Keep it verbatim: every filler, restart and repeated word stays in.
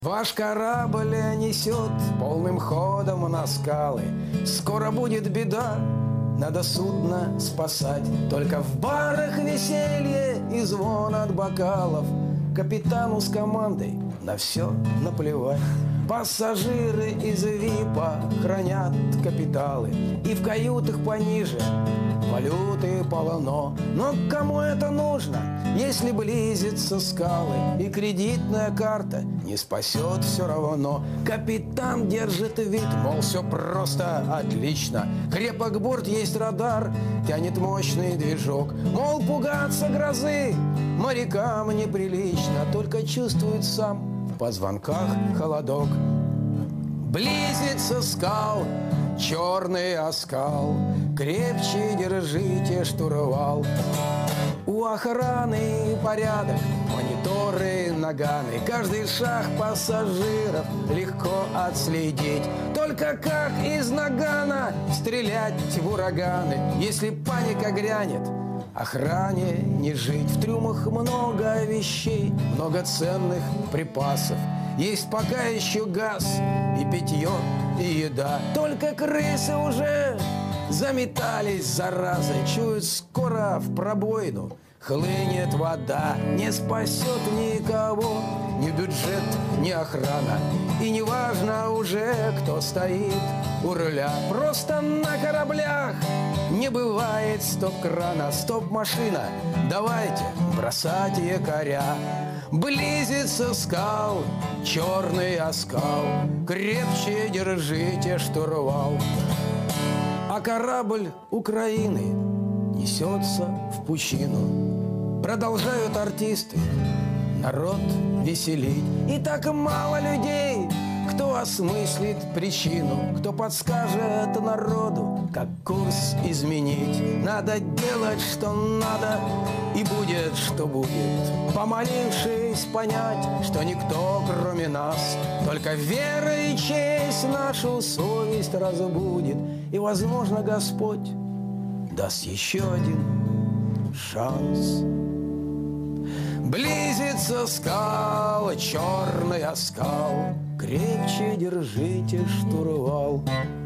Ваш корабль несет полным ходом на скалы. Скоро будет беда, надо судно спасать. Только в барах веселье и звон от бокалов. Капитану с командой на все наплевать. Пассажиры из ВИПа хранят капиталы. И в каютах пониже валюты полно. Но кому это нужно, если близятся скалы? И кредитная карта не спасет все равно. Капитан держит вид, мол, все просто отлично. Крепок борт, есть радар, тянет мощный движок. Мол, пугаться грозы морякам неприлично. Только чувствует сам в позвонках холодок. Близится скал черный оскал, крепче держите штурвал. У охраны порядок, мониторы, наганы. Каждый шаг пассажиров легко отследить. Только как из нагана стрелять в ураганы? Если паника грянет, охране не жить. В трюмах много вещей, много ценных припасов. Есть пока еще газ и питье, и еда. Только крысы уже заметались, заразы. Чуют, скоро в пробоину хлынет вода. Не спасет никого ни бюджет, ни охрана. И не важно уже, кто стоит у руля. Просто на кораблях не бывает стоп-крана. Стоп-машина, давайте бросать якоря. Близится скал черный оскал, крепче держите штурвал. А корабль Украины несется в пучину. Продолжают артисты народ веселить. И так мало людей, кто осмыслит причину, кто подскажет народу, как курс изменить. Надо делать, что надо, и будет, что будет. Помолившись понять, что никто, кроме нас, только вера и честь нашу совесть разбудит. И, возможно, Господь даст еще один шанс. Близится скал, черный оскал, крепче держите штурвал.